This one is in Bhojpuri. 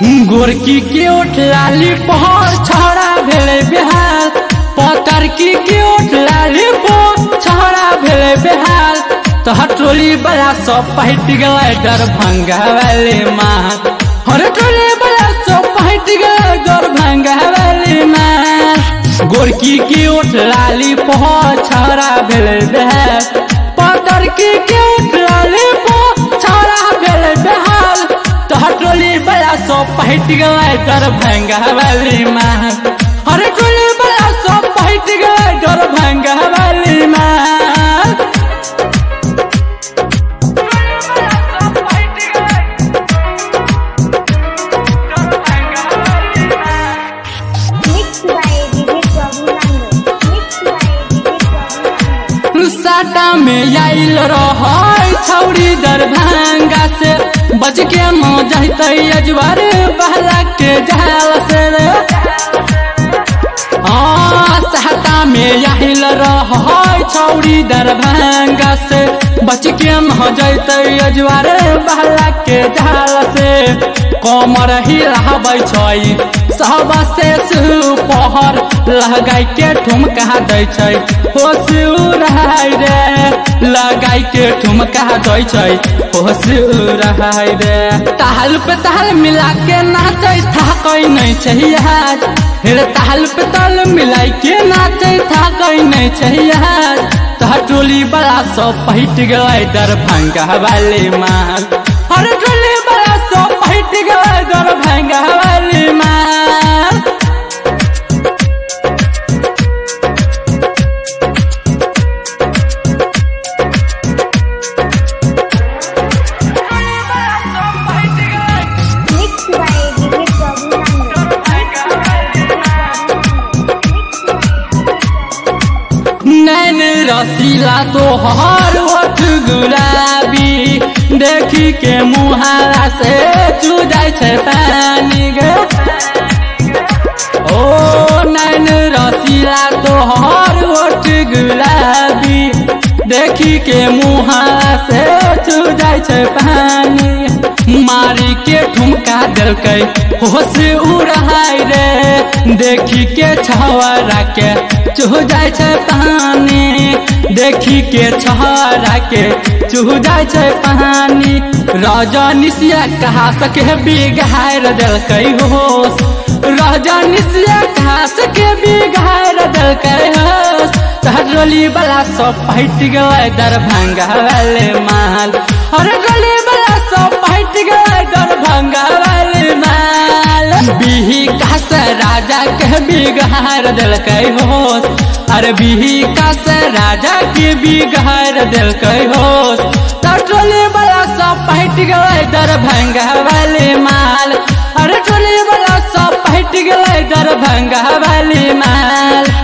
गोरकी के ओठ लाली पहर छौड़ा भेले बेहाल, पतरकी के ओठ लाली पहर छौड़ा भेले बेहाल। तो टोली वाला सब पहट गए दरभंगा वाले माँ, हर टोली वाला सब पहट गए दरभंगा वाले माँ। गोरकी के ओठ लाली पहर छौड़ा भेले बेहाल, पतरकी के ओठ लाली पहर छौड़ा भेले बेहाल। तो टोली वाला सब पहट गए दरभंगा वाली माँ, हर टोली वाला सब पहट गए दरभंगा वाली माँ। साटा में आइल रह छौड़ी दरभंगा से, बच के मौज अजवार बहला के जाल से। साटा में आइल रह छौड़ी दरभंगा से, बच के मौज अजवार बहला के जाल से। कमर हिलाबै छै सब से सुपहर, लगाई के ठुमका दै छै होश उड़ाई रे, लगाई के ठुमका दै छै होश उड़ाई रे। ताल पे ताल मिला के नाचै थाकै नहीं छै यार, फिर ताल पे ताल मिलाई के नाचै थाकै नहीं छै यार। टोली वाला सब पहट गए दरभंगा वाले माल, हर टोली वाला सब पहट गए दरभंगा वाले माल। नैन रसीला तो हर होठ गुलाबी, देखी के मुहारा से चू जाय छै पानी गे। ओ नैन रसीला तो हर होठ गुलाबी, देखी के मुहारा से चू जाय छै पानी। मारी के ठुमका देलकै होश उड़ाई रे, देखी के छौरा के चूह जाय छै पानी, देखी के छौरा के चूह जाय छै पानी। रजनीशिया कहा सके बिगाड़ देलकै होश, रजनीशिया कहा सके बिगाड़ देलकै होश। टोली वाला सब पहट गए दरभंगा वाले माल, हर टोली वाला सब पहट गए दरभंगा वाले माल। बिही कास राजा के बिगाड़ देलकै होश, अरे बिही कास राजा के बिगाड़ देलकै होश। टोली वाला सब पहट गए दरभंगा वाले माल, अरे टोली वाला सब पहट गए दरभंगा वाले माल।